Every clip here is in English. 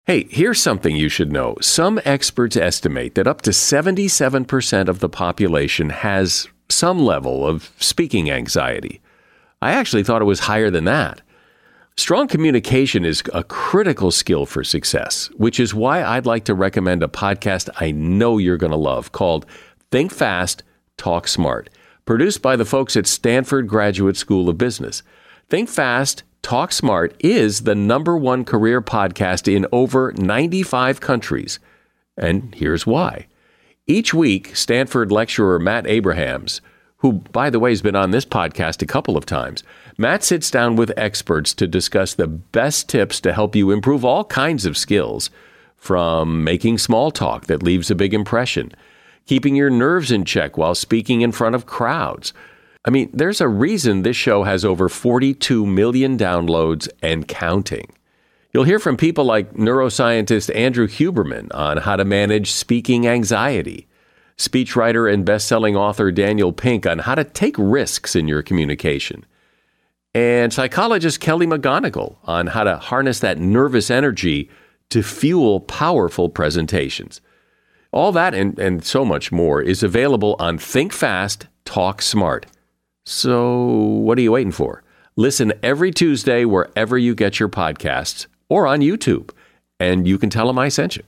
Hey, here's something you should know. Some experts estimate that up to 77% of the population has some level of speaking anxiety. I actually thought it was higher than that. Strong communication is a critical skill for success, which is why I'd like to recommend a podcast I know you're going to love called Think Fast, Talk Smart, produced by the folks at Stanford Graduate School of Business. Think Fast, Talk Smart is the #1 career podcast in over 95 countries. And here's why. Each week, Stanford lecturer Matt Abrahams, who, by the way, has been on this podcast a couple of times, Matt sits down with experts to discuss the best tips to help you improve all kinds of skills, from making small talk that leaves a big impression, keeping your nerves in check while speaking in front of crowds. I mean, there's a reason this show has over 42 million downloads and counting. You'll hear from people like neuroscientist Andrew Huberman on how to manage speaking anxiety, speechwriter and best-selling author Daniel Pink on how to take risks in your communication, and psychologist Kelly McGonigal on how to harness that nervous energy to fuel powerful presentations. All that and so much more is available on Think Fast, Talk Smart. So what are you waiting for? Listen every Tuesday wherever you get your podcasts or on YouTube, and you can tell them I sent you.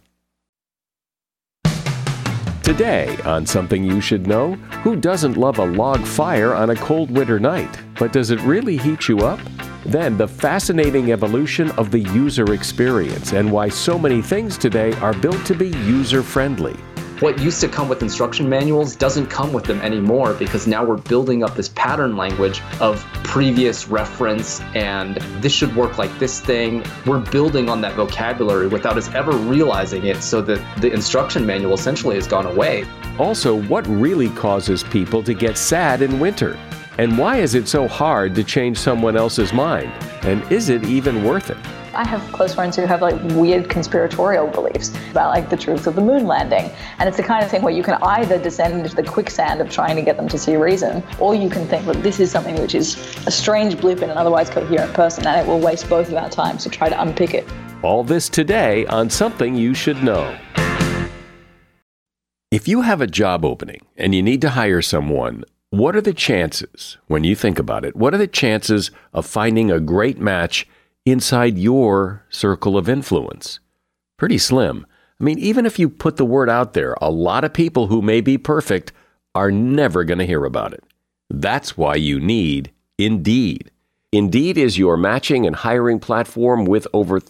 Today on Something You Should Know, who doesn't love a log fire on a cold winter night? But does it really heat you up? Then the fascinating evolution of the user experience and why so many things today are built to be user-friendly. What used to come with instruction manuals doesn't come with them anymore, because now we're building up this pattern language of previous reference and this should work like this thing. We're building on that vocabulary without us ever realizing it, so that the instruction manual essentially has gone away. Also, what really causes people to get sad in winter? And why is it so hard to change someone else's mind? And is it even worth it? I have close friends who have weird conspiratorial beliefs about the truth of the moon landing. And it's the kind of thing where you can either descend into the quicksand of trying to get them to see reason, or you can think that this is something which is a strange bloop in an otherwise coherent person, and it will waste both of our time to try to unpick it. All this today on Something You Should Know. If you have a job opening and you need to hire someone, what are the chances, when you think about it, what are the chances of finding a great match inside your circle of influence? Pretty slim. I mean, even if you put the word out there, a lot of people who may be perfect are never going to hear about it. That's why you need Indeed. Indeed is your matching and hiring platform with over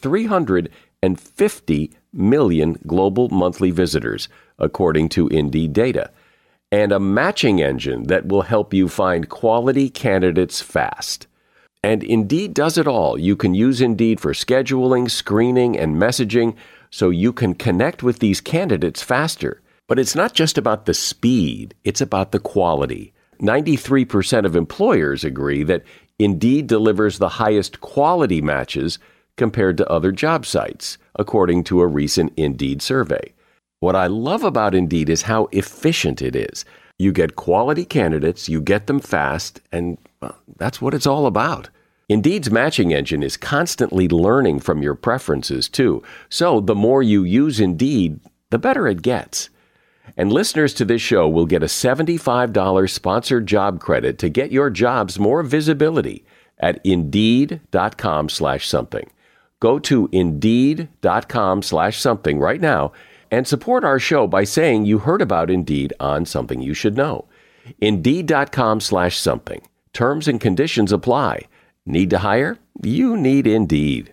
350 million global monthly visitors, according to Indeed data, and a matching engine that will help you find quality candidates fast. And Indeed does it all. You can use Indeed for scheduling, screening, and messaging so you can connect with these candidates faster. But it's not just about the speed, it's about the quality. 93% of employers agree that Indeed delivers the highest quality matches compared to other job sites, according to a recent Indeed survey. What I love about Indeed is how efficient it is. You get quality candidates, you get them fast, and that's what it's all about. Indeed's matching engine is constantly learning from your preferences, too. So the more you use Indeed, the better it gets. And listeners to this show will get a $75 sponsored job credit to get your jobs more visibility at Indeed.com/something. Go to Indeed.com/something right now and support our show by saying you heard about Indeed on Something You Should Know. Indeed.com/something. Terms and conditions apply. Need to hire? You need Indeed.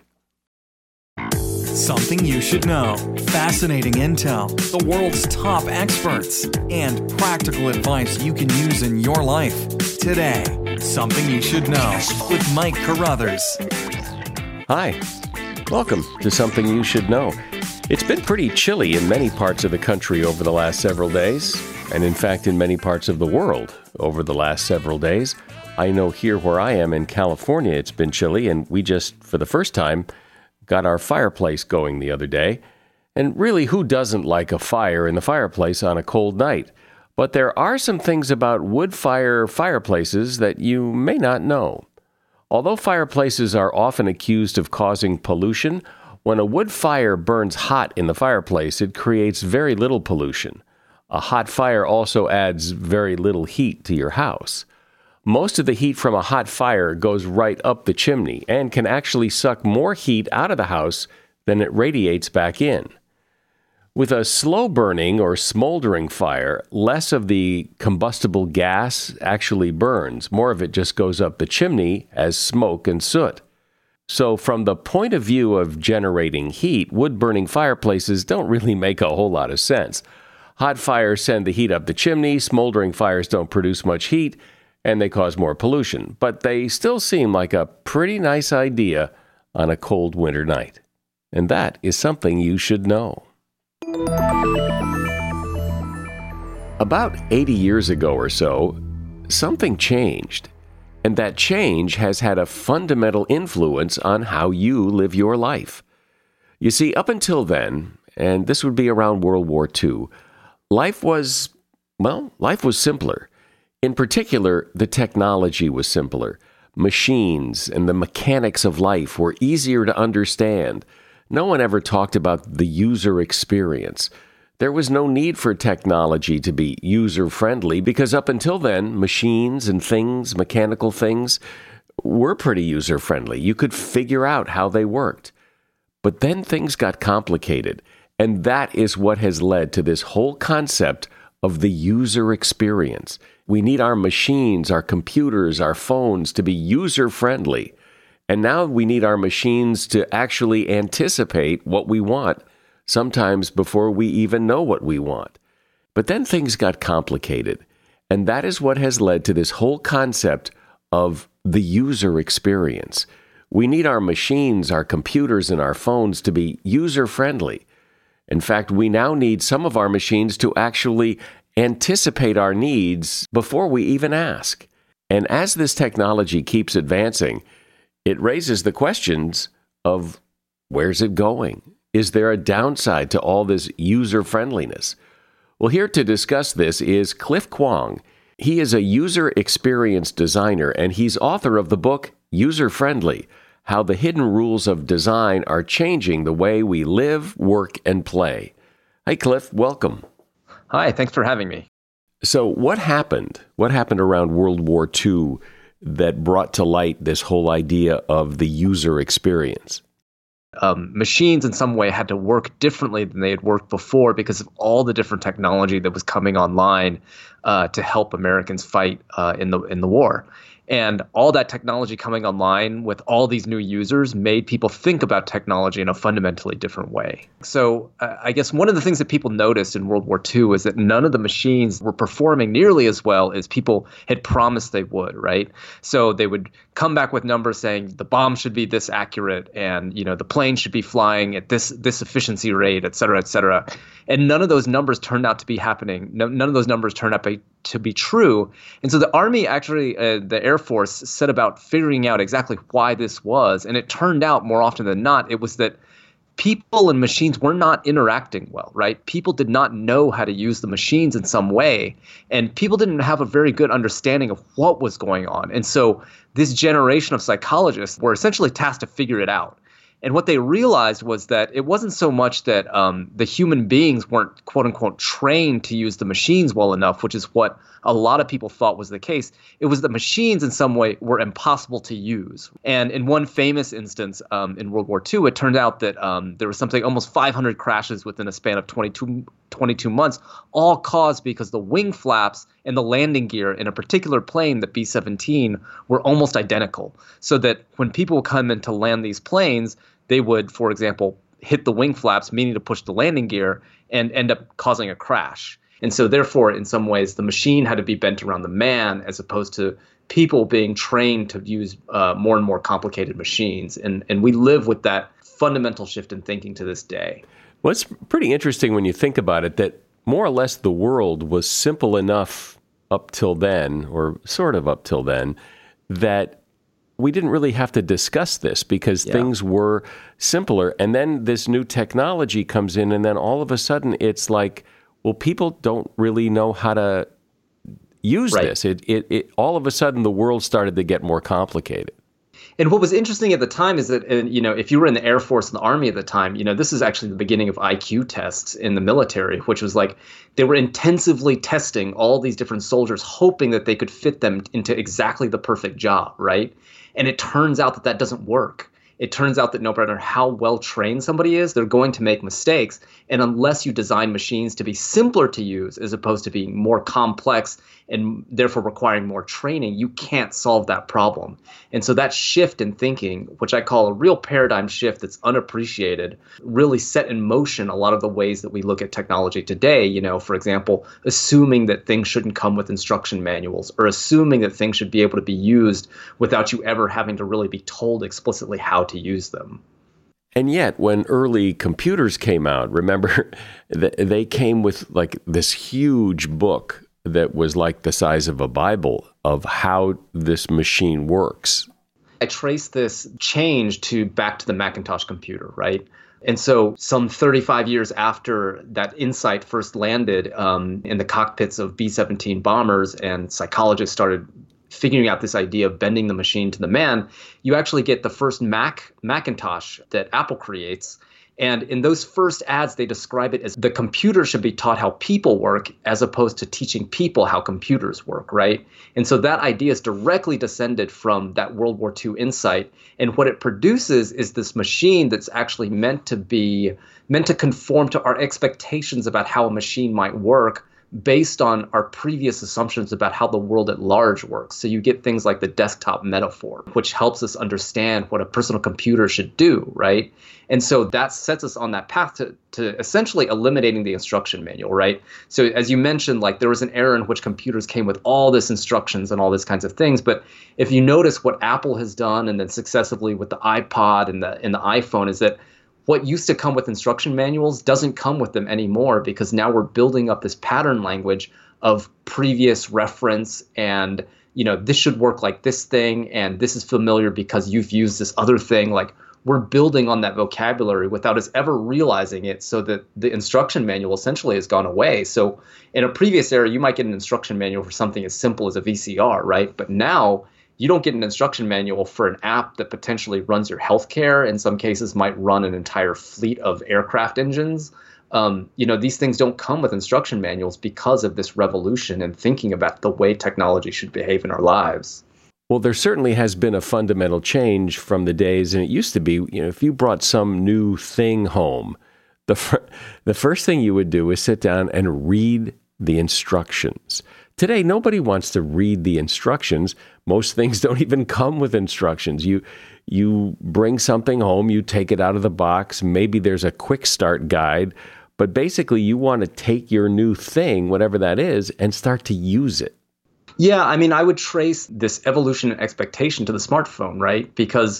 Something you should know. Fascinating intel, the world's top experts, and practical advice you can use in your life. Today, Something You Should Know with Mike Carruthers. Hi. Welcome to Something You Should Know. It's been pretty chilly in many parts of the country over the last several days, and in fact in many parts of the world over the last several days. I know here where I am in California, it's been chilly, and we just, for the first time, got our fireplace going the other day. And really, who doesn't like a fire in the fireplace on a cold night? But there are some things about wood-fire fireplaces that you may not know. Although fireplaces are often accused of causing pollution, When a wood fire burns hot in the fireplace, it creates very little pollution. A hot fire also adds very little heat to your house. Most of the heat from a hot fire goes right up the chimney and can actually suck more heat out of the house than it radiates back in. With a slow-burning or smoldering fire, less of the combustible gas actually burns. More of it just goes up the chimney as smoke and soot. So from the point of view of generating heat, wood-burning fireplaces don't really make a whole lot of sense. Hot fires send the heat up the chimney, smoldering fires don't produce much heat, and they cause more pollution. But they still seem like a pretty nice idea on a cold winter night. And that is something you should know. About 80 years ago or so, something changed. And that change has had a fundamental influence on how you live your life. You see, up until then, and this would be around World War II, life was simpler. In particular, the technology was simpler. Machines and the mechanics of life were easier to understand. No one ever talked about the user experience. There was no need for technology to be user-friendly because up until then, machines and things, mechanical things, were pretty user-friendly. You could figure out how they worked. But then things got complicated, and that is what has led to this whole concept of the user experience. We need our machines, our computers, our phones to be user-friendly. And now we need our machines to actually anticipate what we want, sometimes before we even know what we want. But then things got complicated, and that is what has led to this whole concept of the user experience. We need our machines, our computers, and our phones to be user-friendly. In fact, we now need some of our machines to actually anticipate our needs before we even ask. And as this technology keeps advancing, it raises the questions of where's it going? Is there a downside to all this user-friendliness? Well, here to discuss this is Cliff Kwong. He is a user experience designer, and he's author of the book User Friendly: How the Hidden Rules of Design Are Changing the Way We Live, Work, and Play. Hi, Cliff. Welcome. Hi, thanks for having me. So what happened? What happened around World War II that brought to light this whole idea of the user experience? Machines in some way had to work differently than they had worked before because of all the different technology that was coming online to help Americans fight in the war. And all that technology coming online with all these new users made people think about technology in a fundamentally different way. So I guess one of the things that people noticed in World War II is that none of the machines were performing nearly as well as people had promised they would, right? So they would come back with numbers saying the bomb should be this accurate and, the plane should be flying at this efficiency rate, et cetera, et cetera. And none of those numbers turned out to be happening. None of those numbers turned out to be true. And so the Army actually, the Air Force, set about figuring out exactly why this was. And it turned out more often than not, it was that people and machines were not interacting well, right? People did not know how to use the machines in some way. And people didn't have a very good understanding of what was going on. And so this generation of psychologists were essentially tasked to figure it out. And what they realized was that it wasn't so much that the human beings weren't, quote unquote, trained to use the machines well enough, which is what a lot of people thought was the case. It was that machines in some way were impossible to use. And in one famous instance in World War II, it turned out that there was something almost 500 crashes within a span of 22 months, all caused because the wing flaps and the landing gear in a particular plane, the B-17, were almost identical. So that when people would come in to land these planes, they would, for example, hit the wing flaps, meaning to push the landing gear, and end up causing a crash. And so therefore, in some ways, the machine had to be bent around the man as opposed to people being trained to use more and more complicated machines. And we live with that fundamental shift in thinking to this day. Well, it's pretty interesting when you think about it that more or less the world was simple enough up till then, or sort of up till then, that we didn't really have to discuss this because things were simpler. And then this new technology comes in, and then all of a sudden it's like, well, people don't really know how to use this. It all of a sudden the world started to get more complicated. And what was interesting at the time is that, if you were in the Air Force and the Army at the time, this is actually the beginning of IQ tests in the military, which was like they were intensively testing all these different soldiers, hoping that they could fit them into exactly the perfect job, right? And it turns out that doesn't work. It turns out that no matter how well trained somebody is, they're going to make mistakes. And unless you design machines to be simpler to use as opposed to being more complex and therefore requiring more training, you can't solve that problem. And so that shift in thinking, which I call a real paradigm shift that's unappreciated, really set in motion a lot of the ways that we look at technology today. For example, assuming that things shouldn't come with instruction manuals, or assuming that things should be able to be used without you ever having to really be told explicitly how to use them. And yet, when early computers came out, remember, they came with like this huge book that was like the size of a Bible of how this machine works. I trace this change back to the Macintosh computer, right? And so some 35 years after that insight first landed in the cockpits of B-17 bombers and psychologists started figuring out this idea of bending the machine to the man, you actually get the first Macintosh that Apple creates. And in those first ads, they describe it as the computer should be taught how people work as opposed to teaching people how computers work, right? And so that idea is directly descended from that World War II insight. And what it produces is this machine that's actually meant to conform to our expectations about how a machine might work based on our previous assumptions about how the world at large works. So you get things like the desktop metaphor, which helps us understand what a personal computer should do, right? And so that sets us on that path to essentially eliminating the instruction manual, right? So as you mentioned, like there was an era in which computers came with all this instructions and all these kinds of things. But if you notice what Apple has done and then successively with the iPod and the iPhone is that what used to come with instruction manuals doesn't come with them anymore, because now we're building up this pattern language of previous reference and, this should work like this thing, and this is familiar because you've used this other thing. Like we're building on that vocabulary without us ever realizing it, so that the instruction manual essentially has gone away. So in a previous era, you might get an instruction manual for something as simple as a VCR, right? But now you don't get an instruction manual for an app that potentially runs your healthcare, in some cases might run an entire fleet of aircraft engines. These things don't come with instruction manuals because of this revolution in thinking about the way technology should behave in our lives. Well, there certainly has been a fundamental change from the days, and it used to be, if you brought some new thing home, the first thing you would do is sit down and read the instructions. Today, nobody wants to read the instructions. Most things don't even come with instructions. You bring something home, you take it out of the box, maybe there's a quick start guide, but basically you want to take your new thing, whatever that is, and start to use it. Yeah, I would trace this evolution and expectation to the smartphone, right? Because,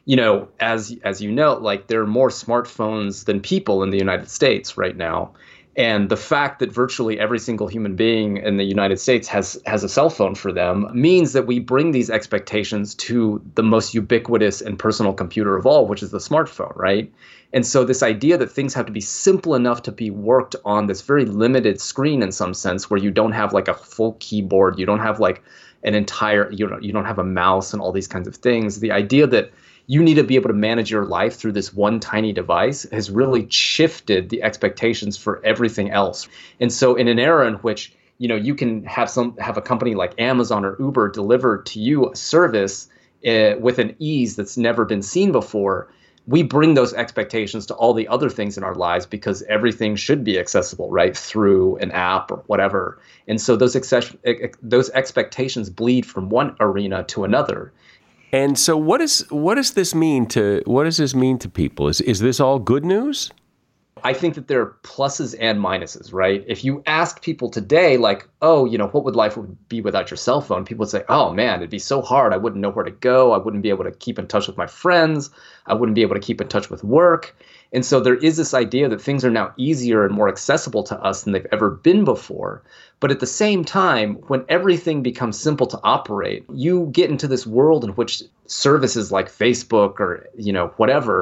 as you know, like there are more smartphones than people in the United States right now. And the fact that virtually every single human being in the United States has a cell phone for them means that we bring these expectations to the most ubiquitous and personal computer of all, which is the smartphone, right? And so this idea that things have to be simple enough to be worked on this very limited screen in some sense, where you don't have like a full keyboard, you don't have like an entire, you don't have a mouse and all these kinds of things. The idea that you need to be able to manage your life through this one tiny device has really shifted the expectations for everything else. And so in an era in which, you can have a company like Amazon or Uber deliver to you a service with an ease that's never been seen before, we bring those expectations to all the other things in our lives because everything should be accessible, right, through an app or whatever. And so those expectations bleed from one arena to another. And so what does this mean to people? Is this all good news? I think that there are pluses and minuses, right? If you ask people today, like, what would life be without your cell phone? People would say, oh man, it'd be so hard. I wouldn't know where to go. I wouldn't be able to keep in touch with my friends. I wouldn't be able to keep in touch with work. And so there is this idea that things are now easier and more accessible to us than they've ever been before. But at the same time, when everything becomes simple to operate, you get into this world in which services like Facebook or, whatever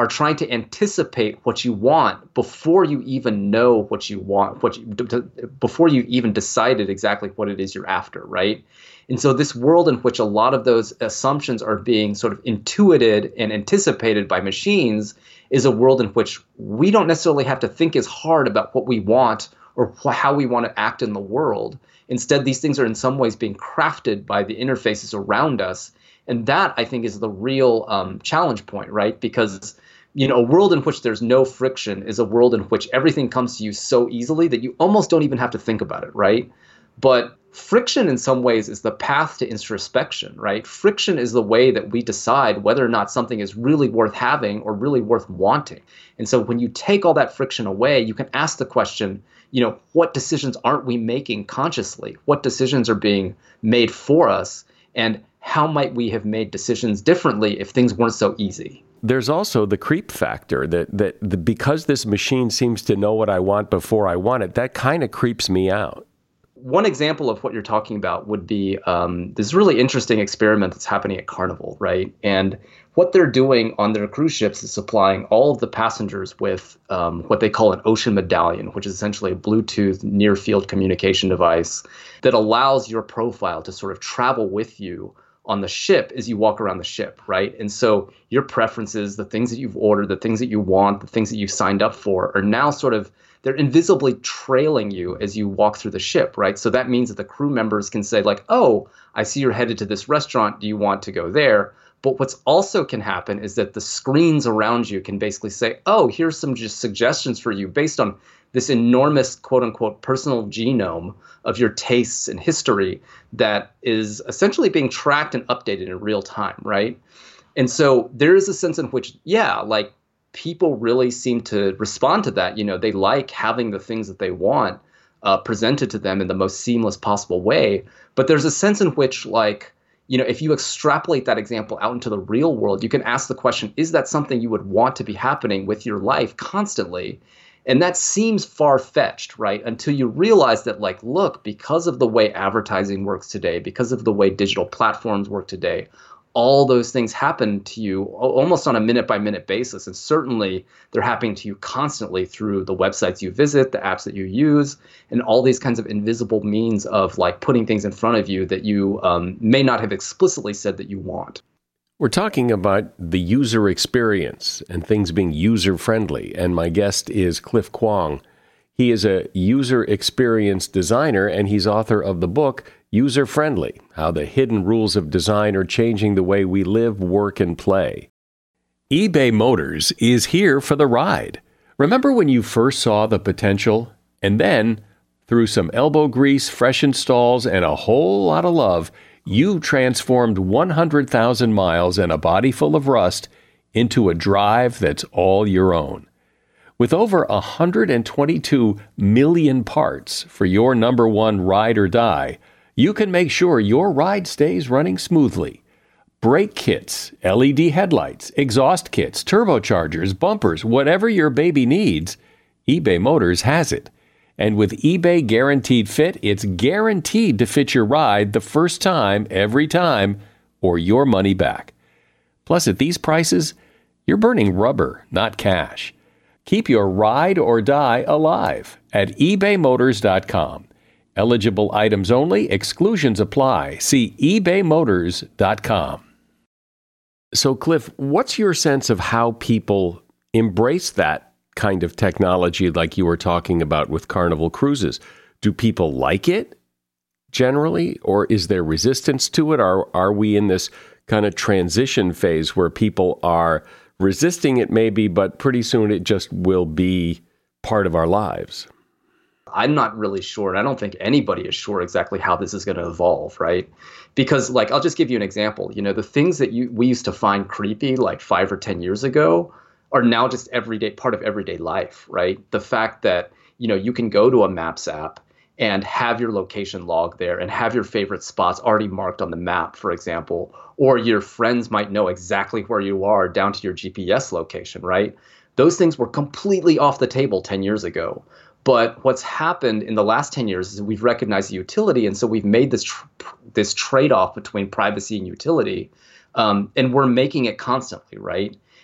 are trying to anticipate what you want before you even know what you want, before you even decided exactly what it is you're after, right? And so this world in which a lot of those assumptions are being sort of intuited and anticipated by machines is a world in which we don't necessarily have to think as hard about what we want or how we want to act in the world. Instead, these things are in some ways being crafted by the interfaces around us. And that, I think, is the real challenge point, right? Because, a world in which there's no friction is a world in which everything comes to you so easily that you almost don't even have to think about it, right? But friction in some ways is the path to introspection, right? Friction is the way that we decide whether or not something is really worth having or really worth wanting. And so when you take all that friction away, you can ask the question, what decisions aren't we making consciously? What decisions are being made for us? And how might we have made decisions differently if things weren't so easy? There's also the creep factor that because this machine seems to know what I want before I want it, that kind of creeps me out. One example of what you're talking about would be this really interesting experiment that's happening at Carnival, right? And what they're doing on their cruise ships is supplying all of the passengers with what they call an ocean medallion, which is essentially a Bluetooth near-field communication device that allows your profile to sort of travel with you on the ship as you walk around the ship, right? And so your preferences, the things that you've ordered, the things that you want, the things that you've signed up for are now they're invisibly trailing you as you walk through the ship, right? So that means that the crew members can say like, oh, I see you're headed to this restaurant. Do you want to go there? But what's also can happen is that the screens around you can basically say, oh, here's some just suggestions for you based on this enormous, quote unquote, personal genome of your tastes and history that is essentially being tracked and updated in real time, right? And so there is a sense in which, people really seem to respond to that. They like having the things that they want presented to them in the most seamless possible way. But there's a sense in which, if you extrapolate that example out into the real world, you can ask the question, is that something you would want to be happening with your life constantly? And that seems far-fetched, right? Until you realize that, look, because of the way advertising works today, because of the way digital platforms work today, all those things happen to you almost on a minute-by-minute basis. And certainly they're happening to you constantly through the websites you visit, the apps that you use, and all these kinds of invisible means of putting things in front of you that you may not have explicitly said that you want. We're talking about the user experience and things being user-friendly. And my guest is Cliff Kwong. He is a user experience designer, and he's author of the book, User Friendly: How the Hidden Rules of Design Are Changing the Way We Live, Work, and Play. eBay Motors is here for the ride. Remember when you first saw the potential? And then, through some elbow grease, fresh installs, and a whole lot of love, you transformed 100,000 miles and a body full of rust into a drive that's all your own. With over 122 million parts for your number one ride or die, you can make sure your ride stays running smoothly. Brake kits, LED headlights, exhaust kits, turbochargers, bumpers, whatever your baby needs, eBay Motors has it. And with eBay Guaranteed Fit, it's guaranteed to fit your ride the first time, every time, or your money back. Plus, at these prices, you're burning rubber, not cash. Keep your ride or die alive at ebaymotors.com. Eligible items only. Exclusions apply. See ebaymotors.com. So, Cliff, what's your sense of how people embrace that kind of technology like you were talking about with Carnival Cruises? Do people like it generally, or is there resistance to it? Are we in this kind of transition phase where people are resisting it maybe, but pretty soon it just will be part of our lives? I'm not really sure, and I don't think anybody is sure exactly how this is going to evolve, right? Because, I'll just give you an example. The things that we used to find creepy 5 or 10 years ago are now just part of everyday life, right? The fact that, you can go to a Maps app and have your location log there and have your favorite spots already marked on the map, for example, or your friends might know exactly where you are down to your GPS location, right? Those things were completely off the table 10 years ago. But what's happened in the last 10 years is we've recognized the utility, and so we've made this trade-off between privacy and utility, and we're making it constantly, right?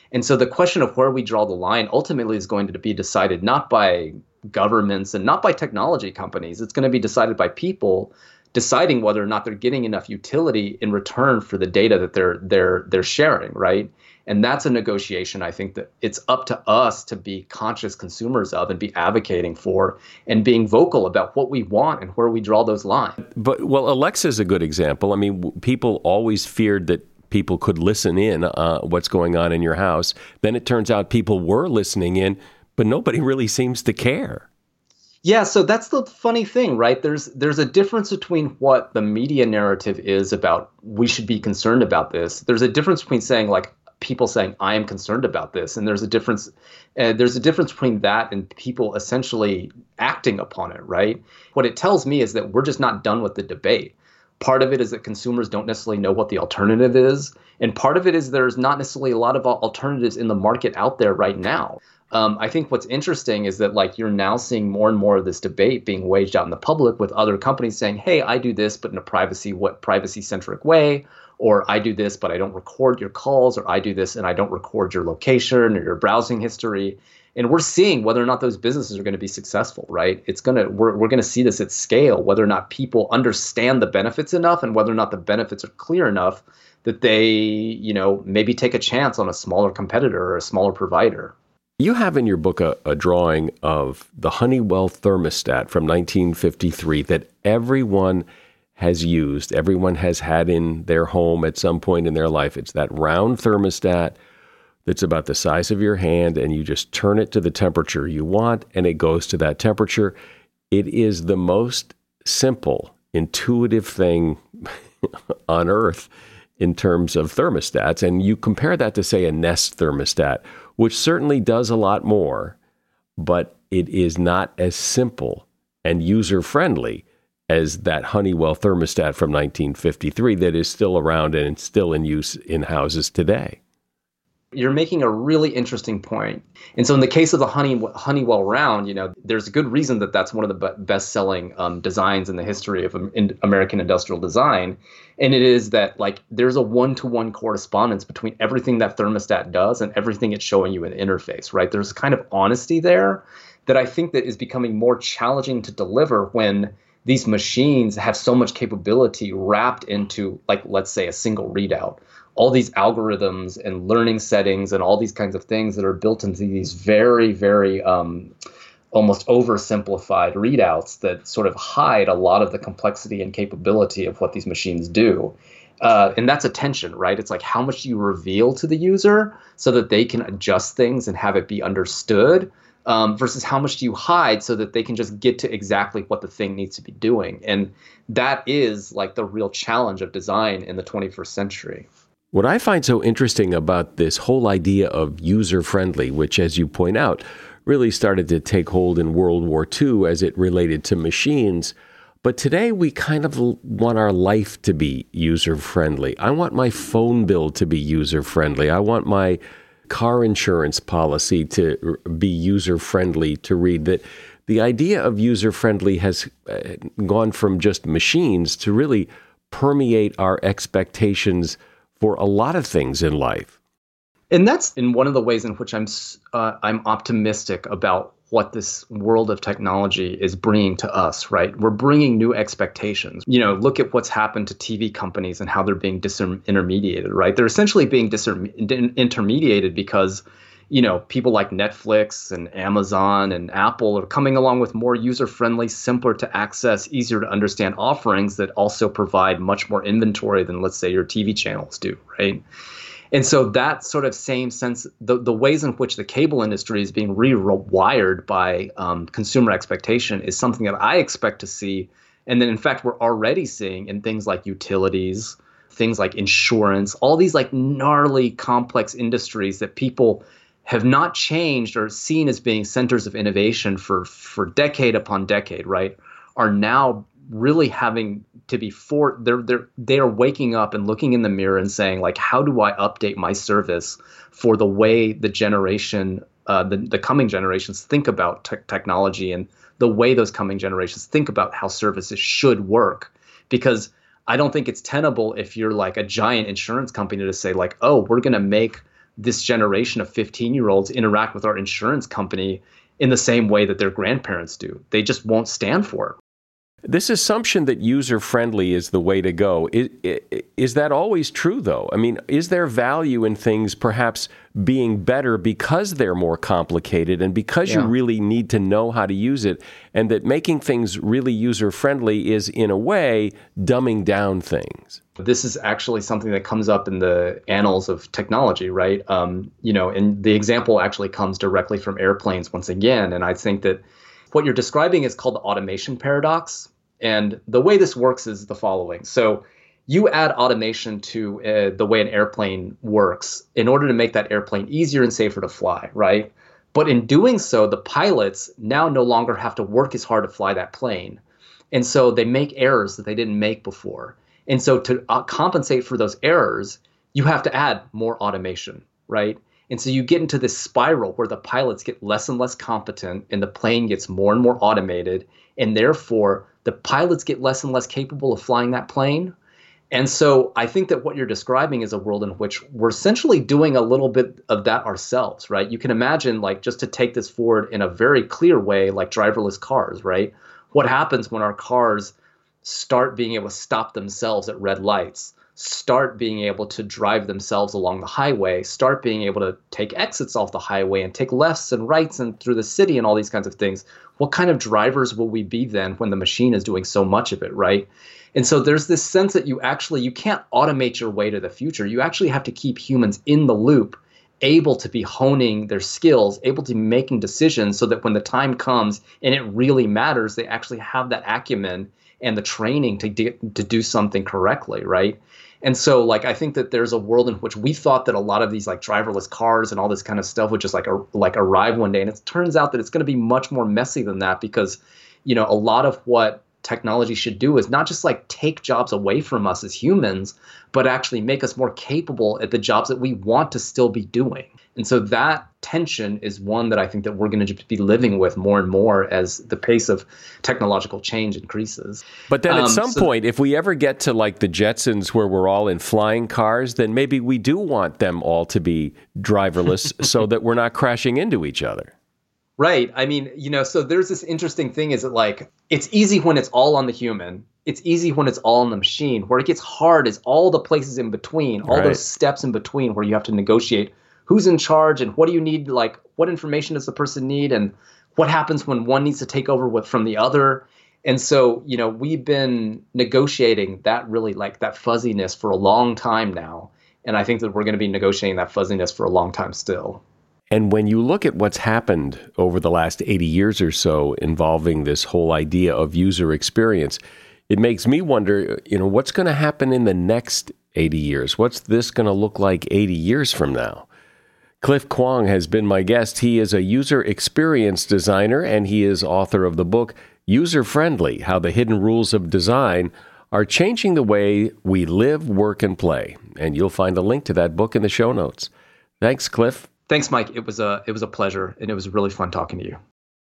And so the question of where we draw the line ultimately is going to be decided not by governments and not by technology companies. It's going to be decided by people deciding whether or not they're getting enough utility in return for the data that they're sharing, right? And that's a negotiation I think that it's up to us to be conscious consumers of and be advocating for and being vocal about what we want and where we draw those lines. But, well, Alexa is a good example. I mean, people always feared that people could listen in what's going on in your house. Then it turns out people were listening in, but nobody really seems to care. Yeah, so that's the funny thing, right? There's a difference between what the media narrative is about we should be concerned about this. There's a difference between saying like people saying I am concerned about this, and there's a difference between that and people essentially acting upon it, right? What it tells me is that we're just not done with the debate. Part of it is that consumers don't necessarily know what the alternative is, and part of it is there's not necessarily a lot of alternatives in the market out there right now. I think what's interesting is that like you're now seeing more and more of this debate being waged out in the public with other companies saying, hey, I do this, but in a privacy-centric way, or I do this, but I don't record your calls, or I do this and I don't record your location or your browsing history. And we're seeing whether or not those businesses are going to be successful, right? We're going to see this at scale, whether or not people understand the benefits enough and whether or not the benefits are clear enough that they, maybe take a chance on a smaller competitor or a smaller provider. You have in your book a drawing of the Honeywell thermostat from 1953 that everyone has used, everyone has had in their home at some point in their life. It's that round thermostat that's about the size of your hand, and you just turn it to the temperature you want, and it goes to that temperature. It is the most simple, intuitive thing on earth in terms of thermostats. And you compare that to, say, a Nest thermostat, which certainly does a lot more, but it is not as simple and user-friendly as that Honeywell thermostat from 1953 that is still around and still in use in houses today. You're making a really interesting point. And so in the case of the Honeywell Round, there's a good reason that that's one of the best-selling designs in the history of American industrial design. And it is that like there's a one-to-one correspondence between everything that thermostat does and everything it's showing you in the interface, right? There's kind of honesty there that I think that is becoming more challenging to deliver when these machines have so much capability wrapped into, like, let's say, a single readout. All these algorithms and learning settings and all these kinds of things that are built into these very, very almost oversimplified readouts that sort of hide a lot of the complexity and capability of what these machines do. And that's attention, right? It's like how much do you reveal to the user so that they can adjust things and have it be understood versus how much do you hide so that they can just get to exactly what the thing needs to be doing. And that is like the real challenge of design in the 21st century. What I find so interesting about this whole idea of user-friendly, which, as you point out, really started to take hold in World War II as it related to machines. But today we kind of want our life to be user-friendly. I want my phone bill to be user-friendly. I want my car insurance policy to be user-friendly to read. That the idea of user-friendly has gone from just machines to really permeate our expectations for a lot of things in life. And that's in one of the ways in which I'm optimistic about what this world of technology is bringing to us, right? We're bringing new expectations. Look at what's happened to TV companies and how they're being disintermediated, right? They're essentially being intermediated because, people like Netflix and Amazon and Apple are coming along with more user-friendly, simpler to access, easier to understand offerings that also provide much more inventory than, let's say, your TV channels do, right? And so that sort of same sense, the ways in which the cable industry is being rewired by consumer expectation is something that I expect to see. And then, in fact, we're already seeing in things like utilities, things like insurance, all these like gnarly, complex industries that people have not changed or seen as being centers of innovation for decade upon decade, right, are now really having to be they are waking up and looking in the mirror and saying, like, how do I update my service for the way the generation, the coming generations think about technology and the way those coming generations think about how services should work? Because I don't think it's tenable if you're like a giant insurance company to say like, oh, we're going to make this generation of 15-year-olds interact with our insurance company in the same way that their grandparents do. They just won't stand for it. This assumption that user-friendly is the way to go, is that always true, though? I mean, is there value in things perhaps being better because they're more complicated and because you really need to know how to use it, and that making things really user-friendly is, in a way, dumbing down things? This is actually something that comes up in the annals of technology, right? And the example actually comes directly from airplanes once again. And I think that what you're describing is called the automation paradox. And the way this works is the following. So you add automation to the way an airplane works in order to make that airplane easier and safer to fly, right? But in doing so, the pilots now no longer have to work as hard to fly that plane. And so they make errors that they didn't make before. And so to compensate for those errors, you have to add more automation, right? And so you get into this spiral where the pilots get less and less competent and the plane gets more and more automated. And therefore, the pilots get less and less capable of flying that plane. And so I think that what you're describing is a world in which we're essentially doing a little bit of that ourselves, right? You can imagine, like, just to take this forward in a very clear way, like driverless cars, right? What happens when our cars start being able to stop themselves at red lights, start being able to drive themselves along the highway, start being able to take exits off the highway and take lefts and rights and through the city and all these kinds of things? What kind of drivers will we be then when the machine is doing so much of it, right? And so there's this sense that you can't automate your way to the future. You actually have to keep humans in the loop, able to be honing their skills, able to be making decisions so that when the time comes and it really matters, they actually have that acumen and the training to do something correctly, right? And so, like, I think that there's a world in which we thought that a lot of these, like, driverless cars and all this kind of stuff would just arrive one day. And it turns out that it's going to be much more messy than that, because, a lot of what technology should do is not just like take jobs away from us as humans, but actually make us more capable at the jobs that we want to still be doing. And so that tension is one that I think that we're going to be living with more and more as the pace of technological change increases. But then at some point, if we ever get to like the Jetsons where we're all in flying cars, then maybe we do want them all to be driverless so that we're not crashing into each other. Right. I mean, so there's this interesting thing is that, like, it's easy when it's all on the human. It's easy when it's all on the machine. Where it gets hard is all the places in between, all those steps in between where you have to negotiate who's in charge and what do you need, like, what information does the person need and what happens when one needs to take over from the other. And so, we've been negotiating that really, like, that fuzziness for a long time now. And I think that we're going to be negotiating that fuzziness for a long time still. And when you look at what's happened over the last 80 years or so involving this whole idea of user experience, it makes me wonder, what's going to happen in the next 80 years? What's this going to look like 80 years from now? Cliff Kwong has been my guest. He is a user experience designer, and he is author of the book, User Friendly: How the Hidden Rules of Design Are Changing the Way We Live, Work, and Play. And you'll find a link to that book in the show notes. Thanks, Cliff. Thanks, Mike. It was a pleasure, and it was really fun talking to you.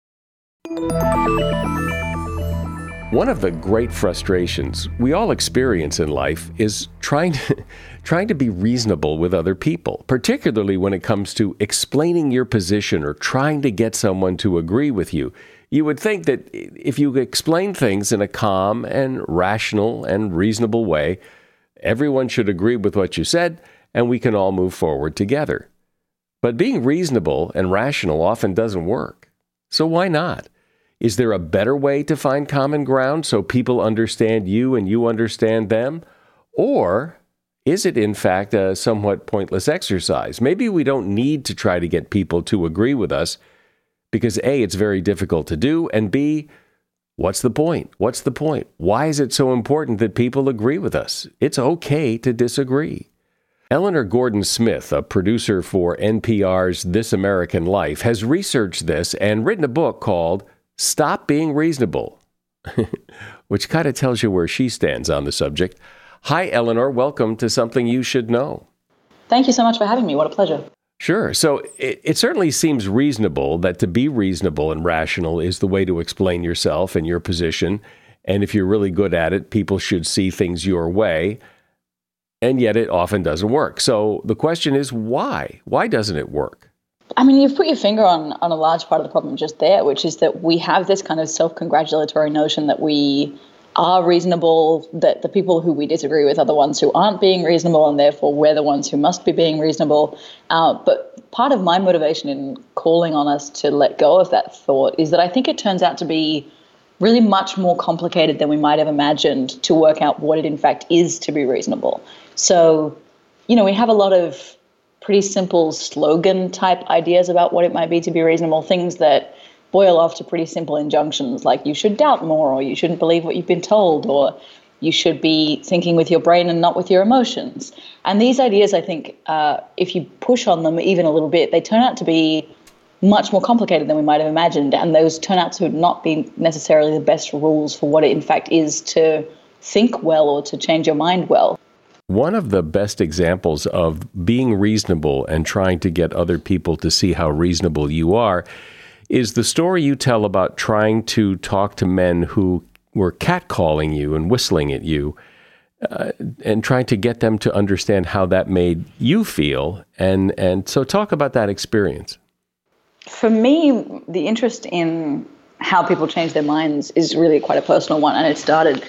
One of the great frustrations we all experience in life is trying to be reasonable with other people, particularly when it comes to explaining your position or trying to get someone to agree with you. You would think that if you explain things in a calm and rational and reasonable way, everyone should agree with what you said, and we can all move forward together. But being reasonable and rational often doesn't work. So why not? Is there a better way to find common ground so people understand you and you understand them? Or is it, in fact, a somewhat pointless exercise? Maybe we don't need to try to get people to agree with us because A, it's very difficult to do, and B, what's the point? What's the point? Why is it so important that people agree with us? It's okay to disagree. Eleanor Gordon Smith, a producer for NPR's This American Life, has researched this and written a book called Stop Being Reasonable, which kind of tells you where she stands on the subject. Hi, Eleanor. Welcome to Something You Should Know. Thank you so much for having me. What a pleasure. Sure. So it certainly seems reasonable that to be reasonable and rational is the way to explain yourself and your position. And if you're really good at it, people should see things your way. And yet it often doesn't work. So the question is, why? Why doesn't it work? I mean, you've put your finger on a large part of the problem just there, which is that we have this kind of self-congratulatory notion that we are reasonable, that the people who we disagree with are the ones who aren't being reasonable, and therefore we're the ones who must be being reasonable. But part of my motivation in calling on us to let go of that thought is that I think it turns out to be really much more complicated than we might have imagined to work out what it in fact is to be reasonable. So, we have a lot of pretty simple slogan type ideas about what it might be to be reasonable, things that boil off to pretty simple injunctions like you should doubt more, or you shouldn't believe what you've been told, or you should be thinking with your brain and not with your emotions. And these ideas, I think, if you push on them even a little bit, they turn out to be much more complicated than we might have imagined, and those turn out to not be necessarily the best rules for what it in fact is to think well or to change your mind well. One of the best examples of being reasonable and trying to get other people to see how reasonable you are is the story you tell about trying to talk to men who were catcalling you and whistling at you, and trying to get them to understand how that made you feel. And so talk about that experience. For me, the interest in how people change their minds is really quite a personal one, and it started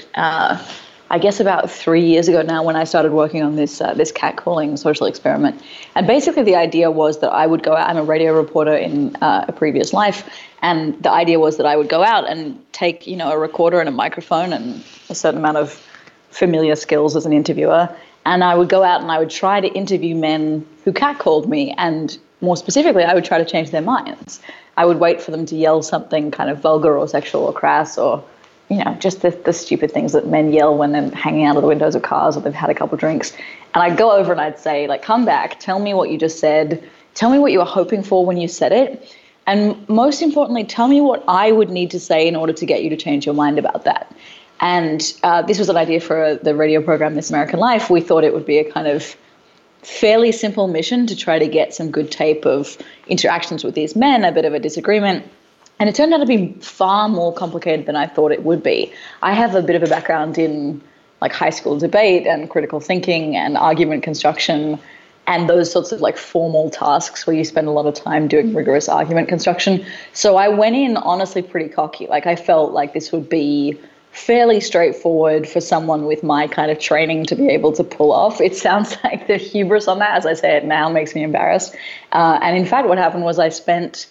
I guess about 3 years ago now, when I started working on this catcalling social experiment. And basically the idea was that I would go out, I'm a radio reporter in a previous life, and the idea was that I would go out and take, a recorder and a microphone and a certain amount of familiar skills as an interviewer, and I would go out and I would try to interview men who catcalled me, and more specifically, I would try to change their minds. I would wait for them to yell something kind of vulgar or sexual or crass, or just the stupid things that men yell when they're hanging out of the windows of cars or they've had a couple drinks. And I'd go over and I'd say, come back, tell me what you just said, tell me what you were hoping for when you said it, and most importantly, tell me what I would need to say in order to get you to change your mind about that. And this was an idea for the radio program This American Life. We thought it would be a kind of fairly simple mission to try to get some good tape of interactions with these men, a bit of a disagreement. And it turned out to be far more complicated than I thought it would be. I have a bit of a background in high school debate and critical thinking and argument construction and those sorts of formal tasks where you spend a lot of time doing rigorous argument construction. So I went in honestly pretty cocky. I felt like this would be fairly straightforward for someone with my kind of training to be able to pull off. It sounds like the hubris on that, as I say it now, makes me embarrassed. And in fact, what happened was I spent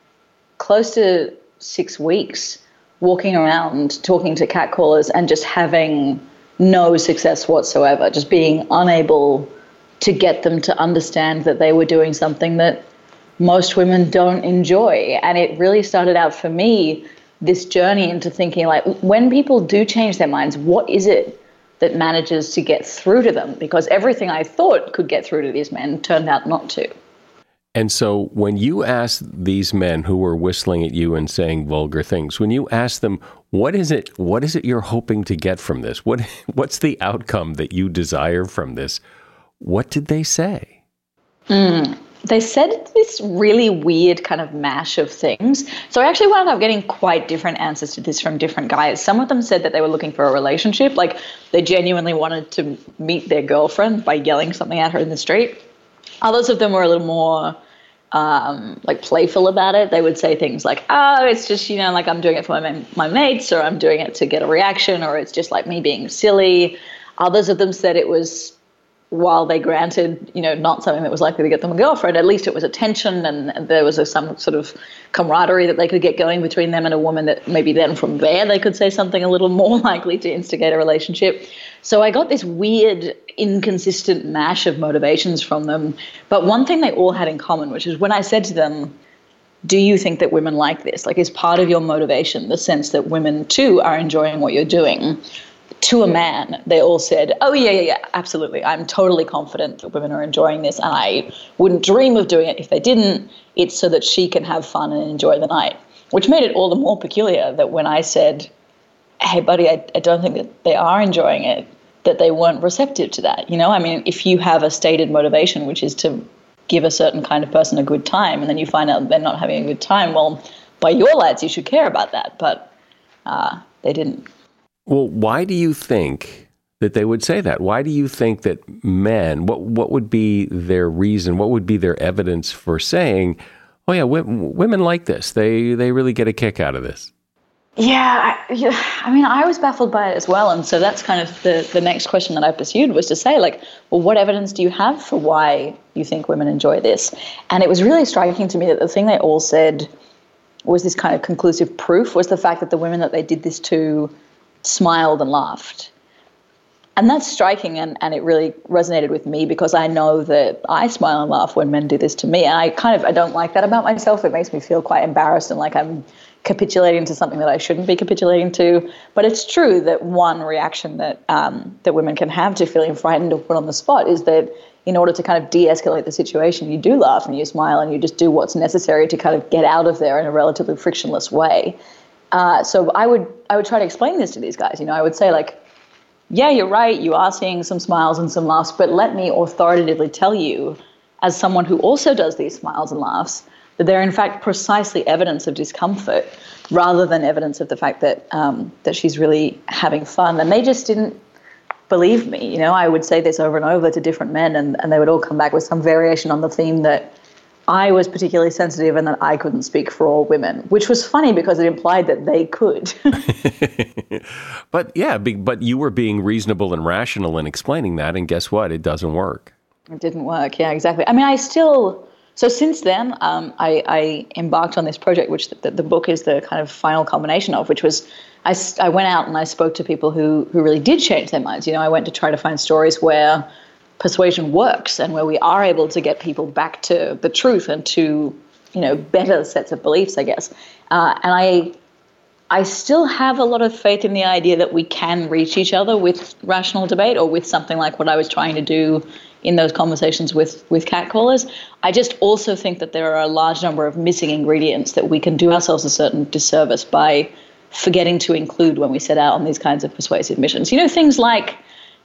close to 6 weeks walking around talking to catcallers and just having no success whatsoever, just being unable to get them to understand that they were doing something that most women don't enjoy. And it really started out for me, this journey into thinking when people do change their minds, what is it that manages to get through to them? Because everything I thought could get through to these men turned out not to. And so when you ask these men who were whistling at you and saying vulgar things, when you ask them, what is it you're hoping to get from this? What's the outcome that you desire from this? What did they say? They said this really weird kind of mash of things. So I actually wound up getting quite different answers to this from different guys. Some of them said that they were looking for a relationship, they genuinely wanted to meet their girlfriend by yelling something at her in the street. Others of them were a little more playful about it. They would say things like, it's just, I'm doing it for my mates, or I'm doing it to get a reaction, or it's just me being silly. Others of them said it was, while they granted, not something that was likely to get them a girlfriend, at least it was attention, and there was some sort of camaraderie that they could get going between them and a woman that maybe then from there they could say something a little more likely to instigate a relationship. So I got this weird, inconsistent mash of motivations from them. But one thing they all had in common, which is when I said to them, do you think that women like this? Is part of your motivation the sense that women too are enjoying what you're doing? To a man, they all said, oh, yeah, absolutely. I'm totally confident that women are enjoying this, and I wouldn't dream of doing it if they didn't. It's so that she can have fun and enjoy the night, which made it all the more peculiar that when I said, hey, buddy, I don't think that they are enjoying it, that they weren't receptive to that. If you have a stated motivation, which is to give a certain kind of person a good time, and then you find out they're not having a good time, well, by your lights, you should care about that. But they didn't. Well, why do you think that they would say that? Why do you think that men, what would be their reason, what would be their evidence for saying, oh yeah, women like this, they really get a kick out of this? Yeah, I was baffled by it as well. And so that's kind of the next question that I pursued, was to say, like, well, what evidence do you have for why you think women enjoy this? And it was really striking to me that the thing they all said was this kind of conclusive proof was the fact that the women that they did this to smiled and laughed. And that's striking, and it really resonated with me, because I know that I smile and laugh when men do this to me. And I don't like that about myself. It makes me feel quite embarrassed and like I'm capitulating to something that I shouldn't be capitulating to. But it's true that one reaction that women can have to feeling frightened or put on the spot is that in order to kind of de-escalate the situation, you do laugh and you smile and you just do what's necessary to kind of get out of there in a relatively frictionless way. So I would try to explain this to these guys. I would say, like, yeah, you're right, you are seeing some smiles and some laughs, but let me authoritatively tell you, as someone who also does these smiles and laughs, that they're in fact precisely evidence of discomfort rather than evidence of the fact that that she's really having fun. And they just didn't believe me. I would say this over and over to different men, and they would all come back with some variation on the theme that I was particularly sensitive and that I couldn't speak for all women, which was funny because it implied that they could. But you were being reasonable and rational in explaining that, and guess what? It doesn't work. It didn't work, yeah, exactly. I mean, so since then, I embarked on this project, which the book is the kind of final culmination of, which was I went out and I spoke to people who really did change their minds. I went to try to find stories where persuasion works and where we are able to get people back to the truth and to, better sets of beliefs, I guess. And I still have a lot of faith in the idea that we can reach each other with rational debate, or with something like what I was trying to do in those conversations with catcallers. I just also think that there are a large number of missing ingredients that we can do ourselves a certain disservice by forgetting to include when we set out on these kinds of persuasive missions. Things like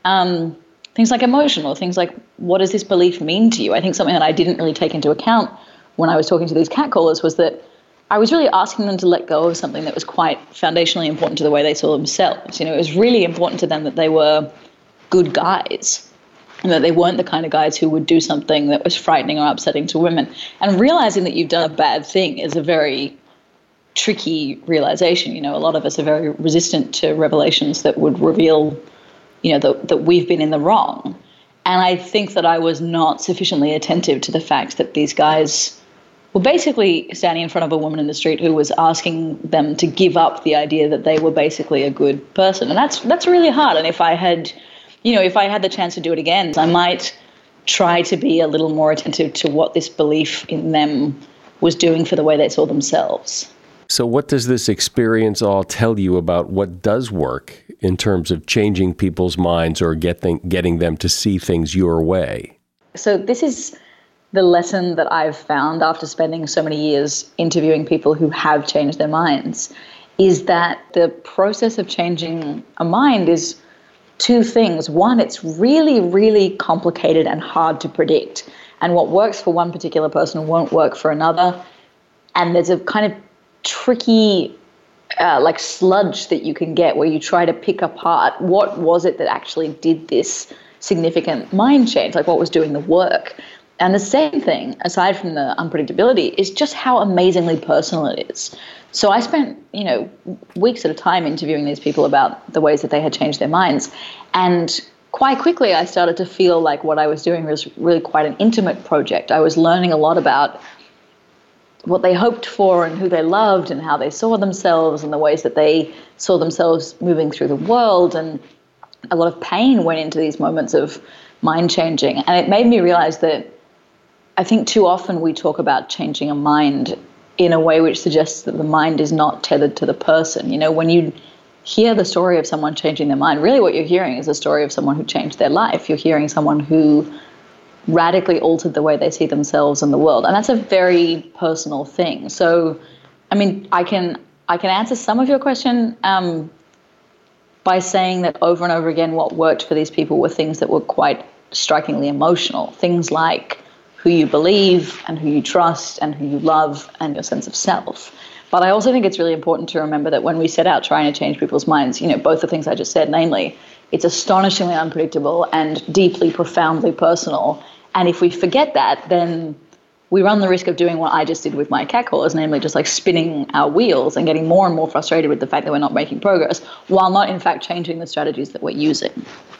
emotion, or things like, what does this belief mean to you? I think something that I didn't really take into account when I was talking to these catcallers was that I was really asking them to let go of something that was quite foundationally important to the way they saw themselves. It was really important to them that they were good guys, and that they weren't the kind of guys who would do something that was frightening or upsetting to women. And realizing that you've done a bad thing is a very tricky realization. A lot of us are very resistant to revelations that would reveal, that we've been in the wrong. And I think that I was not sufficiently attentive to the fact that these guys were basically standing in front of a woman in the street who was asking them to give up the idea that they were basically a good person. And that's really hard. And if I had the chance to do it again, I might try to be a little more attentive to what this belief in them was doing for the way they saw themselves. So what does this experience all tell you about what does work in terms of changing people's minds or getting them to see things your way? So this is the lesson that I've found after spending so many years interviewing people who have changed their minds, is that the process of changing a mind is two things. One, it's really, really complicated and hard to predict. And what works for one particular person won't work for another. And there's a kind of tricky like sludge that you can get where you try to pick apart what was it that actually did this significant mind change, like what was doing the work. And the same thing, aside from the unpredictability, is just how amazingly personal it is. So I spent, weeks at a time interviewing these people about the ways that they had changed their minds. And quite quickly, I started to feel like what I was doing was really quite an intimate project. I was learning a lot about what they hoped for and who they loved and how they saw themselves and the ways that they saw themselves moving through the world. And a lot of pain went into these moments of mind changing. And it made me realize that I think too often we talk about changing a mind in a way which suggests that the mind is not tethered to the person. When you hear the story of someone changing their mind, really what you're hearing is a story of someone who changed their life. You're hearing someone who radically altered the way they see themselves and the world. And that's a very personal thing. So, I mean, I can answer some of your question by saying that over and over again, what worked for these people were things that were quite strikingly emotional. Things like who you believe and who you trust and who you love and your sense of self. But I also think it's really important to remember that when we set out trying to change people's minds, both the things I just said, namely, it's astonishingly unpredictable and deeply, profoundly personal. And if we forget that, then we run the risk of doing what I just did with my catcallers, namely just like spinning our wheels and getting more and more frustrated with the fact that we're not making progress, while not in fact changing the strategies that we're using.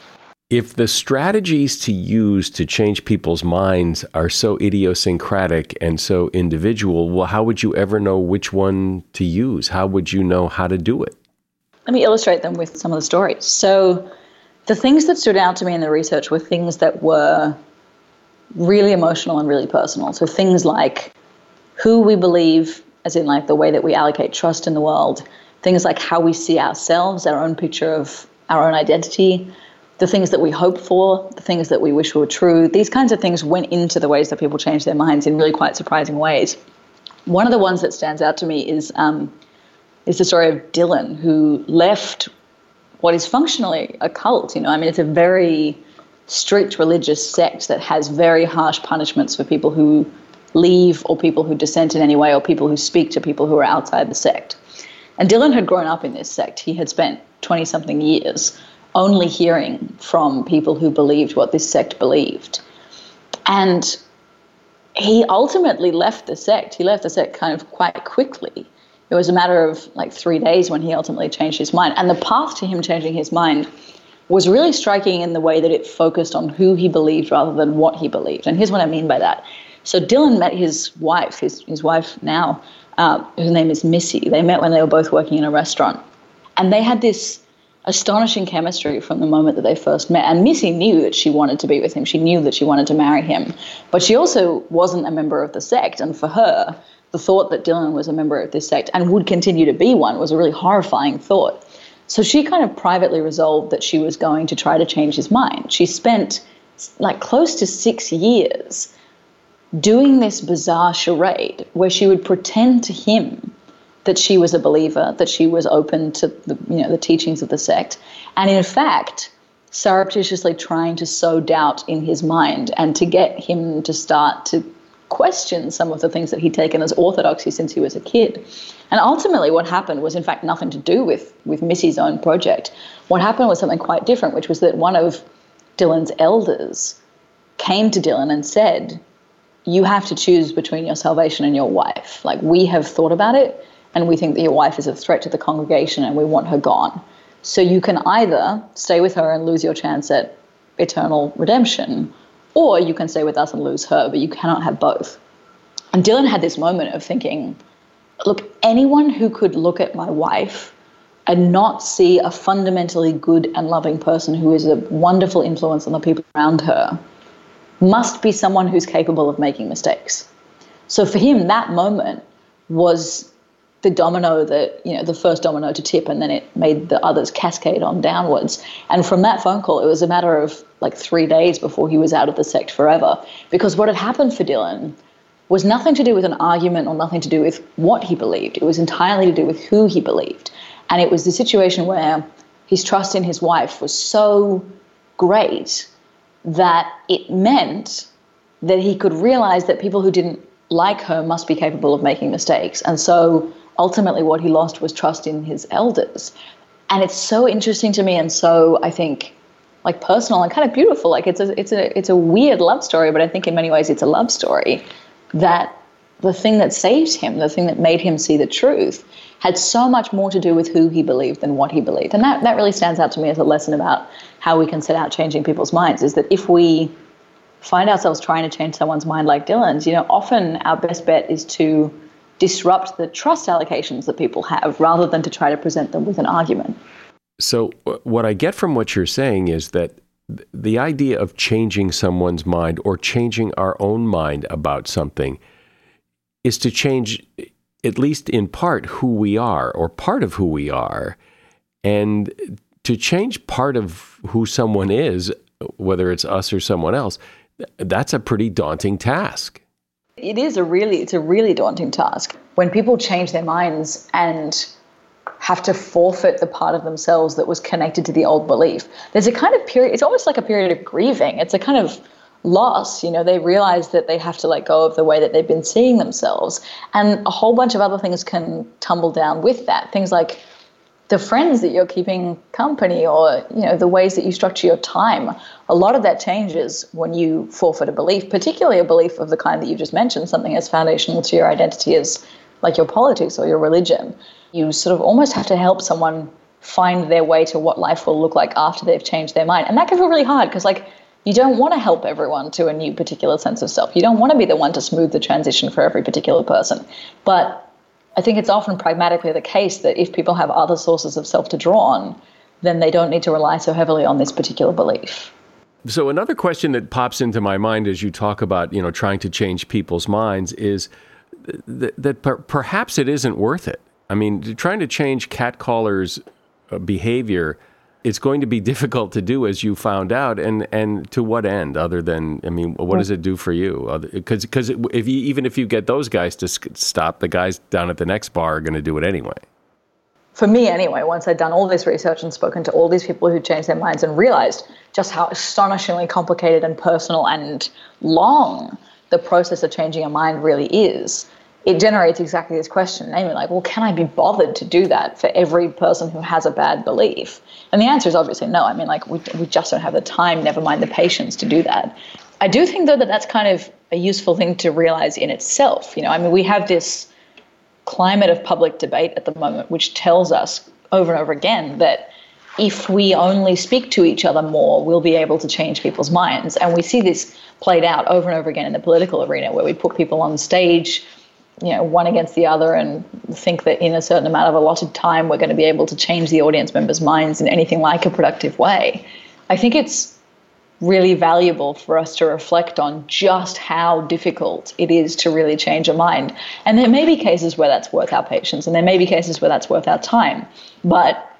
If the strategies to use to change people's minds are so idiosyncratic and so individual, well, how would you ever know which one to use? How would you know how to do it? Let me illustrate them with some of the stories. So the things that stood out to me in the research were things that were really emotional and really personal. So things like who we believe, as in like the way that we allocate trust in the world, things like how we see ourselves, our own picture of our own identity, the things that we hope for, the things that we wish were true. These kinds of things went into the ways that people change their minds in really quite surprising ways. One of the ones that stands out to me is the story of Dylan, who left what is functionally a cult. It's a very strict religious sect that has very harsh punishments for people who leave or people who dissent in any way or people who speak to people who are outside the sect. And Dylan had grown up in this sect. He had spent 20-something years only hearing from people who believed what this sect believed. And he ultimately left the sect. He left the sect kind of quite quickly. It was a matter of like 3 days when he ultimately changed his mind. And the path to him changing his mind was really striking in the way that it focused on who he believed rather than what he believed. And here's what I mean by that. So Dylan met his wife, his wife now, whose name is Missy. They met when they were both working in a restaurant. And they had this astonishing chemistry from the moment that they first met. And Missy knew that she wanted to be with him. She knew that she wanted to marry him. But she also wasn't a member of the sect. And for her, the thought that Dylan was a member of this sect and would continue to be one was a really horrifying thought. So she kind of privately resolved that she was going to try to change his mind. She spent like close to 6 years doing this bizarre charade where she would pretend to him that she was a believer, that she was open to the teachings of the sect, and in fact surreptitiously trying to sow doubt in his mind and to get him to start to question some of the things that he'd taken as orthodoxy since he was a kid. And ultimately what happened was in fact nothing to do with Missy's own project. What happened was something quite different, which was that one of Dylan's elders came to Dylan and said, you have to choose between your salvation and your wife. Like, we have thought about it and we think that your wife is a threat to the congregation and we want her gone. So you can either stay with her and lose your chance at eternal redemption, or you can stay with us and lose her, but you cannot have both. And Dylan had this moment of thinking, look, anyone who could look at my wife and not see a fundamentally good and loving person who is a wonderful influence on the people around her must be someone who's capable of making mistakes. So for him, that moment was the domino that, the first domino to tip, and then it made the others cascade on downwards. And from that phone call, it was a matter of like 3 days before he was out of the sect forever. Because what had happened for Dylan was nothing to do with an argument or nothing to do with what he believed. It was entirely to do with who he believed. And it was the situation where his trust in his wife was so great that it meant that he could realize that people who didn't like her must be capable of making mistakes. And so ultimately what he lost was trust in his elders. And it's so interesting to me, and so I think like personal and kind of beautiful. Like it's a weird love story, but I think in many ways it's a love story, that the thing that saved him, the thing that made him see the truth, had so much more to do with who he believed than what he believed. And that really stands out to me as a lesson about how we can set out changing people's minds, is that if we find ourselves trying to change someone's mind like Dylan's, often our best bet is to disrupt the trust allocations that people have rather than to try to present them with an argument. So what I get from what you're saying is that the idea of changing someone's mind or changing our own mind about something is to change, at least in part, who we are or part of who we are. And to change part of who someone is, whether it's us or someone else, that's a pretty daunting task. It's a really daunting task. When people change their minds and have to forfeit the part of themselves that was connected to the old belief, there's a kind of period, it's almost like a period of grieving. It's a kind of loss. They realize that they have to let go of the way that they've been seeing themselves. And a whole bunch of other things can tumble down with that. Things like the friends that you're keeping company, or, the ways that you structure your time. A lot of that changes when you forfeit a belief, particularly a belief of the kind that you just mentioned, something as foundational to your identity as like your politics or your religion. You sort of almost have to help someone find their way to what life will look like after they've changed their mind. And that can feel really hard because, you don't want to help everyone to a new particular sense of self. You don't want to be the one to smooth the transition for every particular person. But I think it's often pragmatically the case that if people have other sources of self to draw on, then they don't need to rely so heavily on this particular belief. So another question that pops into my mind as you talk about, trying to change people's minds is that perhaps it isn't worth it. I mean, trying to change catcallers' behavior, it's going to be difficult to do, as you found out, and to what end, other than, what does it do for you? Because even if you get those guys to stop, the guys down at the next bar are going to do it anyway. For me anyway, once I'd done all this research and spoken to all these people who changed their minds and realized just how astonishingly complicated and personal and long the process of changing a mind really is, it generates exactly this question, namely can I be bothered to do that for every person who has a bad belief? And the answer is obviously no. We just don't have the time, never mind the patience to do that. I do think, though, that that's kind of a useful thing to realize in itself. We have this climate of public debate at the moment, which tells us over and over again that if we only speak to each other more, we'll be able to change people's minds. And we see this played out over and over again in the political arena, where we put people on stage, one against the other, and think that in a certain amount of allotted time, we're going to be able to change the audience members' minds in anything like a productive way. I think it's really valuable for us to reflect on just how difficult it is to really change a mind. And there may be cases where that's worth our patience, and there may be cases where that's worth our time. But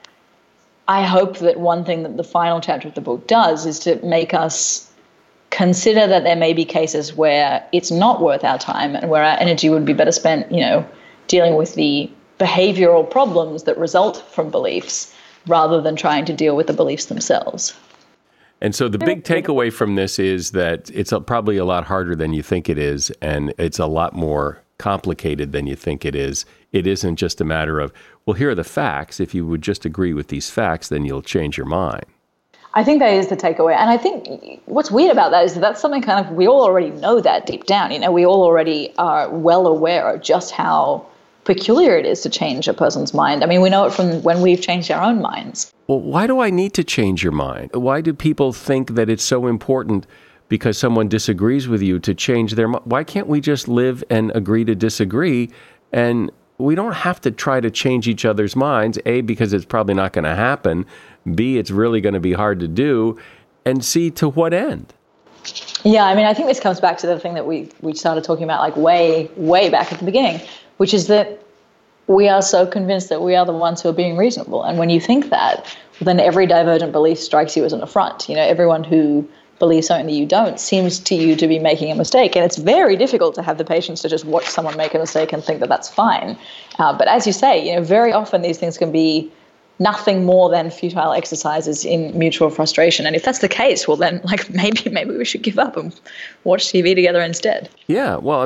I hope that one thing that the final chapter of the book does is to make us consider that there may be cases where it's not worth our time and where our energy would be better spent, dealing with the behavioral problems that result from beliefs rather than trying to deal with the beliefs themselves. And so the big takeaway from this is that it's probably a lot harder than you think it is, and it's a lot more complicated than you think it is. It isn't just a matter of, well, here are the facts. If you would just agree with these facts, then you'll change your mind. I think that is the takeaway. And I think what's weird about that is that that's something kind of, we all already know that deep down. We all already are well aware of just how peculiar it is to change a person's mind. We know it from when we've changed our own minds. Well, why do I need to change your mind? Why do people think that it's so important because someone disagrees with you to change their mind? Why can't we just live and agree to disagree? And we don't have to try to change each other's minds, A, because it's probably not going to happen, B, it's really going to be hard to do, and C, to what end? Yeah, I think this comes back to the thing that we started talking about way back at the beginning, which is that we are so convinced that we are the ones who are being reasonable. And when you think that, then every divergent belief strikes you as an affront. Everyone who believes something that you don't seems to you to be making a mistake. And it's very difficult to have the patience to just watch someone make a mistake and think that that's fine. But as you say, very often these things can be nothing more than futile exercises in mutual frustration. And if that's the case, well then maybe we should give up and watch TV together instead. Yeah, well,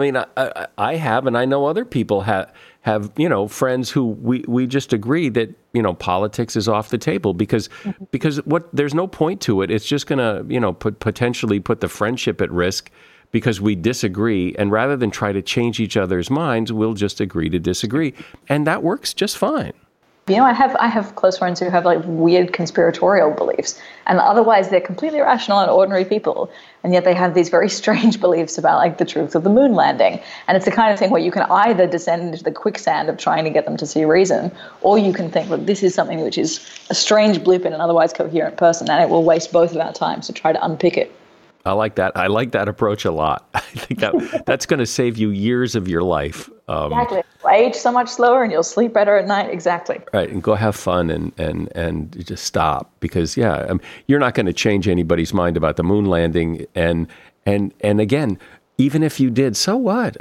I have, and I know other people have friends who we just agree that, politics is off the table because there's no point to it. It's just going to, potentially put the friendship at risk because we disagree. And rather than try to change each other's minds, we'll just agree to disagree. And that works just fine. I have close friends who have weird conspiratorial beliefs, and otherwise they're completely rational and ordinary people, and yet they have these very strange beliefs about the truth of the moon landing. And it's the kind of thing where you can either descend into the quicksand of trying to get them to see reason, or you can think that this is something which is a strange blip in an otherwise coherent person, and it will waste both of our times to try to unpick it. I like that. I like that approach a lot. I think that's going to save you years of your life. Exactly. You'll age so much slower and you'll sleep better at night. Exactly. Right. And go have fun and just stop because, you're not going to change anybody's mind about the moon landing. And again, even if you did, so what?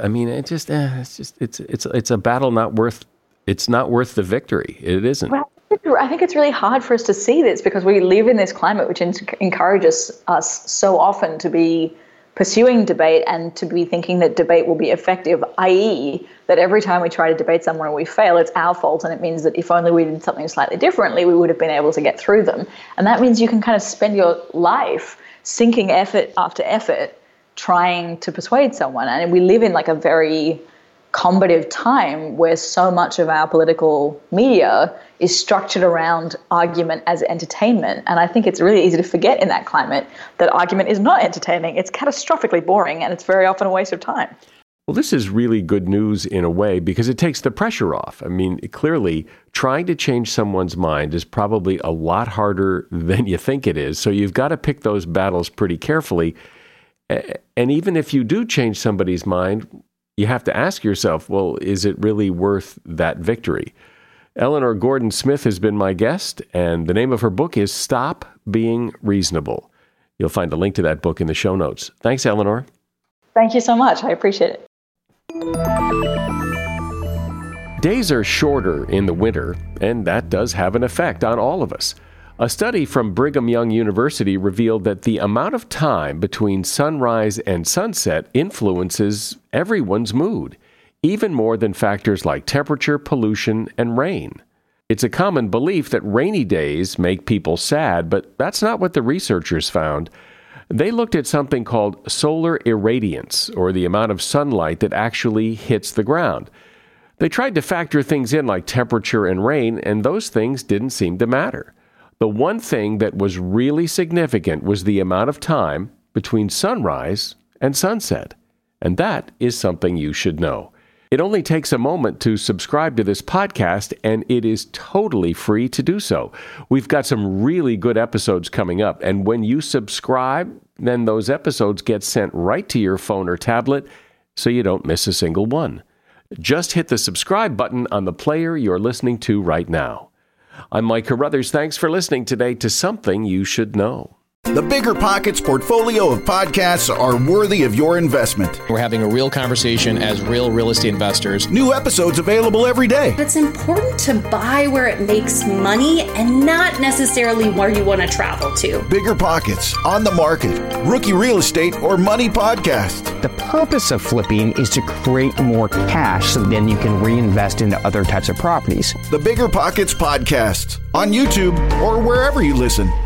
It's a battle it's not worth the victory. It isn't. Well, I think it's really hard for us to see this because we live in this climate which encourages us so often to be pursuing debate and to be thinking that debate will be effective, i.e. that every time we try to debate someone and we fail, it's our fault, and it means that if only we did something slightly differently, we would have been able to get through them. And that means you can kind of spend your life sinking effort after effort trying to persuade someone. And we live in like a very combative time where so much of our political media is structured around argument as entertainment. And I think it's really easy to forget in that climate that argument is not entertaining. It's catastrophically boring, and it's very often a waste of time. Well, this is really good news in a way because it takes the pressure off. I mean, clearly, trying to change someone's mind is probably a lot harder than you think it is. So you've got to pick those battles pretty carefully. And even if you do change somebody's mind, you have to ask yourself, well, is it really worth that victory? Eleanor Gordon Smith has been my guest, and the name of her book is Stop Being Reasonable. You'll find a link to that book in the show notes. Thanks, Eleanor. Thank you so much. I appreciate it. Days are shorter in the winter, and that does have an effect on all of us. A study from Brigham Young University revealed that the amount of time between sunrise and sunset influences everyone's mood, even more than factors like temperature, pollution, and rain. It's a common belief that rainy days make people sad, but that's not what the researchers found. They looked at something called solar irradiance, or the amount of sunlight that actually hits the ground. They tried to factor things in like temperature and rain, and those things didn't seem to matter. The one thing that was really significant was the amount of time between sunrise and sunset. And that is something you should know. It only takes a moment to subscribe to this podcast, and it is totally free to do so. We've got some really good episodes coming up, and when you subscribe, then those episodes get sent right to your phone or tablet so you don't miss a single one. Just hit the subscribe button on the player you're listening to right now. I'm Mike Carruthers. Thanks for listening today to Something You Should Know. The Bigger Pockets portfolio of podcasts are worthy of your investment. We're having a real conversation as real estate investors. New episodes available every day. It's important to buy where it makes money and not necessarily where you want to travel to. Bigger Pockets, On the Market, Rookie Real Estate, or Money Podcast. The purpose of flipping is to create more cash so then you can reinvest into other types of properties. The Bigger Pockets Podcast on YouTube or wherever you listen.